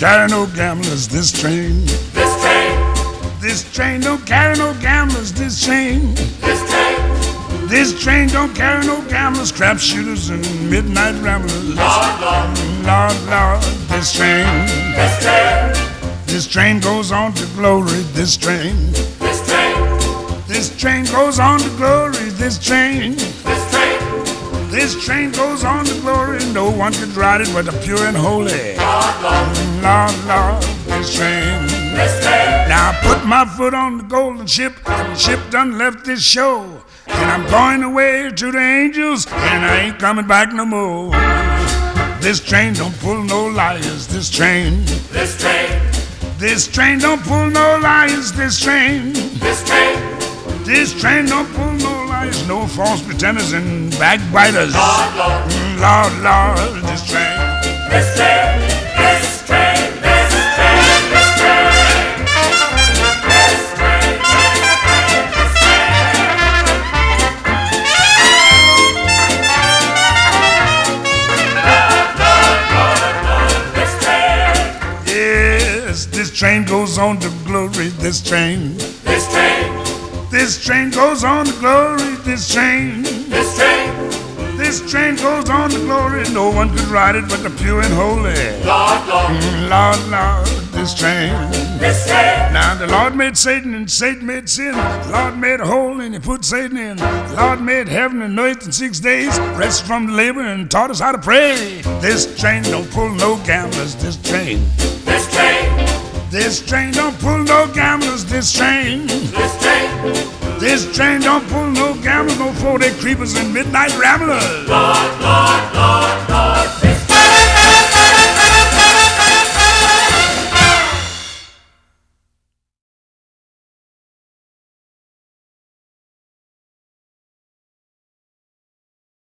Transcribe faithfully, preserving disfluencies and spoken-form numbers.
carry no gamblers, this train. This train, This train don't carry no gamblers, this train. this train, This train don't carry no gamblers, crap shooters, and midnight ramblers. Lord, Lord, Lord, Lord, this train. this train, This train goes on to glory, this train. this train, This train goes on to glory, this train. this train, This train goes on to glory, no one could ride it but the pure and holy. Lord, Lord, Lord, Lord, this train. this train, Now I put my foot on the golden ship, and the ship done left this shore. And I'm going away to the angels, and I ain't coming back no more. This train don't pull no liars, this train. this train, This train don't pull no liars, this train. this train, This train don't pull no liars, no false pretenders and backbiters. Lord, Lord, Lord, Lord, this train. this train, this train, this train, this train, this train, this train, Yes, this train goes on to glory, this train. this train, This train goes on to glory, this train. this train, This train goes on to glory, no one could ride it but the pure and holy. Lord, Lord, Lord, Lord, this train. this train, Now the Lord made Satan and Satan made sin. The Lord made a hole and he put Satan in. The Lord made heaven and earth in six days, rested from the labor and taught us how to pray. This train don't pull no gamblers, this train. this train, This train don't pull no gamblers, this train. this train, This train don't pull no gamblers, no four-day creepers and midnight ramblers. Lord, Lord, Lord,